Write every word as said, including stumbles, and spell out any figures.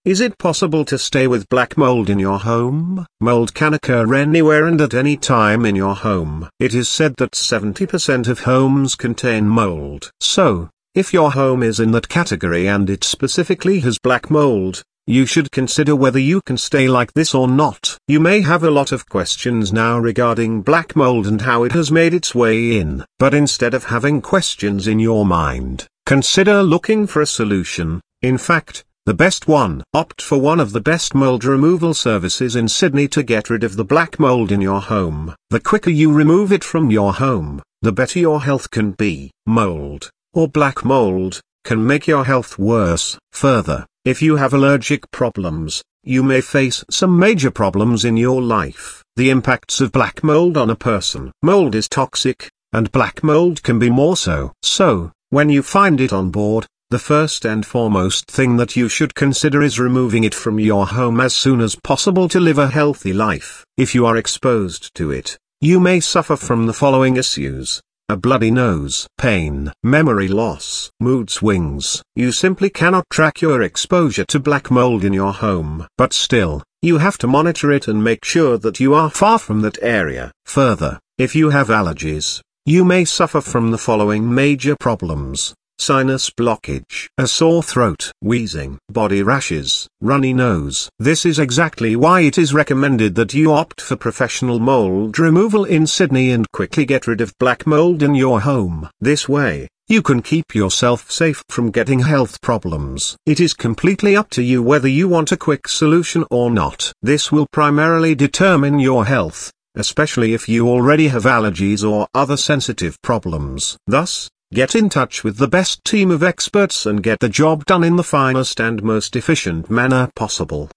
Is it possible to stay with black mold in your home? Mold can occur anywhere and at any time in your home. It is said that seventy percent of homes contain mold. So, if your home is in that category and it specifically has black mold, you should consider whether you can stay like this or not. You may have a lot of questions now regarding black mold and how it has made its way in. But instead of having questions in your mind, consider looking for a solution. In fact, the best one. Opt for one of the best mold removal services in Sydney to get rid of the black mold in your home. The quicker you remove it from your home, the better your health can be. Mold, or black mold, can make your health worse. Further, if you have allergic problems, you may face some major problems in your life. The impacts of black mold on a person. Mold is toxic, and black mold can be more so. So, when you find it on board, the first and foremost thing that you should consider is removing it from your home as soon as possible to live a healthy life. If you are exposed to it, you may suffer from the following issues: a bloody nose, pain, memory loss, mood swings. You simply cannot track your exposure to black mold in your home. But still, you have to monitor it and make sure that you are far from that area. Further, if you have allergies, you may suffer from the following major problems: sinus blockage, a sore throat, wheezing, body rashes, runny nose. This is exactly why it is recommended that you opt for professional mold removal in Sydney and quickly get rid of black mold in your home. This way, you can keep yourself safe from getting health problems. It is completely up to you whether you want a quick solution or not. This will primarily determine your health, especially if you already have allergies or other sensitive problems. Thus, get in touch with the best team of experts and get the job done in the finest and most efficient manner possible.